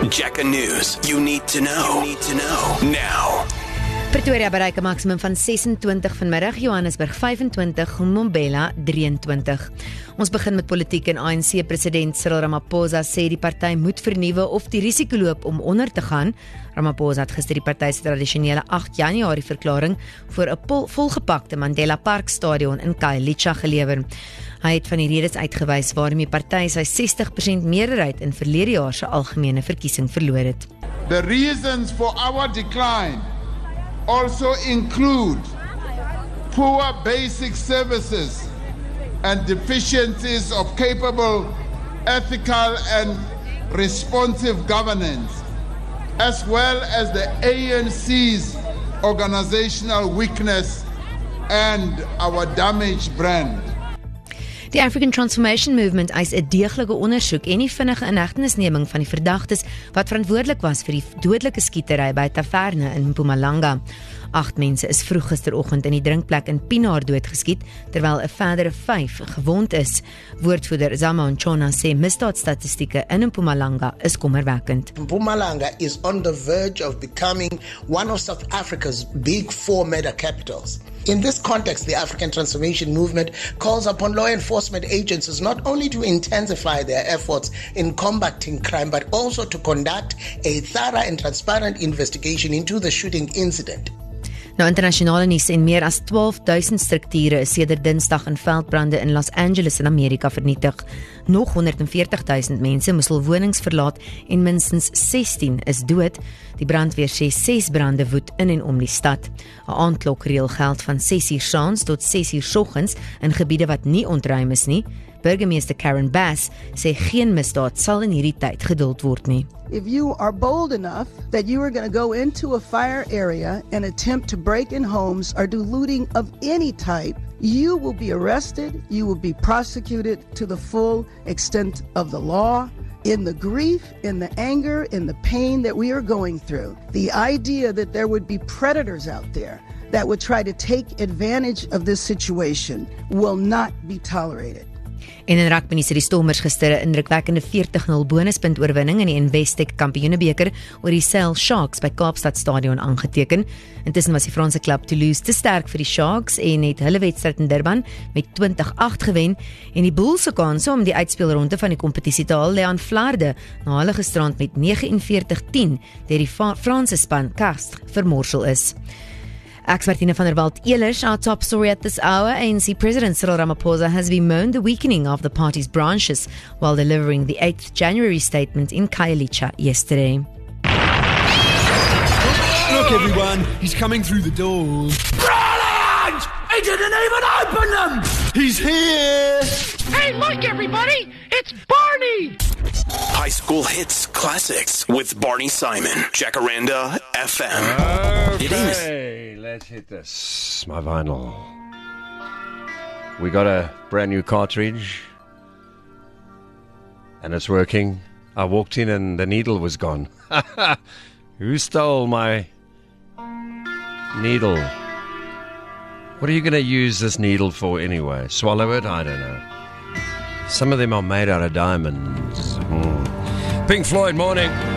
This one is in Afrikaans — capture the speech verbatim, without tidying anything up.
Jacka News. You need to know. You need to know. Now. Pretoria bereik 'n maksimum van sesentwintig vanmiddag, Johannesburg vyfentwintig, Mbombela drieëntwintig. Ons begin met politiek en A N C-president Cyril Ramaphosa sê die party moet vernuwe of die risiko loop om onder te gaan. Ramaphosa het gister die party se tradisionele agt Januarie verklaring voor 'n volgepakte Mandela Park stadion in Khayelitsha gelewer. Hy het van die redes uitgewys waarom die party sy sestig persent meerderheid in verlede jaar se algemene verkiesing verloor het. The reasons for our decline also include poor basic services and deficiencies of capable, ethical and responsive governance, as well as the A N C's organizational weakness and our damaged brand. Die African Transformation Movement eis 'n deeglike ondersoek en die vinnige inhegtenisneming van die verdagtes wat verantwoordelik was vir die dodelike skietery by 'n taverne in Mpumalanga. Agt mense is vroeg gisteroggend in die drinkplek in Pienaar doodgeskiet, terwyl 'n verdere vyf gewond is. Woordvoerder Zama Nchona sê misdaadstatistieke in Mpumalanga is kommerwekkend. Mpumalanga is on the verge of becoming one of South Africa's big four mega capitals. In this context, the African Transformation Movement calls upon law enforcement agencies not only to intensify their efforts in combating crime, but also to conduct a thorough and transparent investigation into the shooting incident. Nou internasionale nuus en meer as twaalf duisend strukture is sedert Dinsdag in veldbrande in Los Angeles in Amerika vernietig. Nog honderdveertig duisend mense moes hul wonings verlaat en minstens sestien is dood. Die brandweer sê ses brande woed in en om die stad. 'n Aandklokreël geld van ses uur saans tot ses uur soggens in gebiede wat nie ontruim is nie. Burgemeester Karen Bass sê geen misdaad sal in hierdie tyd geduld word nie. If you are bold enough that you are going to go into a fire area and attempt to break in homes or do looting of any type, you will be arrested, you will be prosecuted to the full extent of the law. In the grief, in the anger, in the pain that we are going through, the idea that there would be predators out there that would try to take advantage of this situation will not be tolerated. En in rugby het die Stormers gister 'n indrukwekkende veertig nul bonuspunt oorwinning in die Investec Kampioenebeker oor die Sale Sharks by Kaapstad Stadion aangeteken. Intussen was die Franse klub Toulouse te sterk vir die Sharks en het hulle wedstryd in Durban met twintig agt gewen en die Bulls se kanse om die uitspelronde van die kompetisie te haal lê aan flarde na hulle gisterand met negenenveertig tien deur die Franse span Castres vermorsel is. Ek's Martina van der Walt Elers, our top story at this hour. A N C President Cyril Ramaphosa has bemoaned the weakening of the party's branches while delivering the eighth January statement in Khayelitsha yesterday. Look everyone, he's coming through the doors. Brilliant! He didn't even open them! He's here! Hey, look everybody! It's Barney! High School Hits Classics with Barney Simon. Jacaranda F M. Okay, let's hit this. My vinyl. We got a brand new cartridge. And it's working. I walked in and the needle was gone. Who stole my needle? What are you going to use this needle for anyway? Swallow it? I don't know. Some of them are made out of diamonds. Mm. Pink Floyd, morning.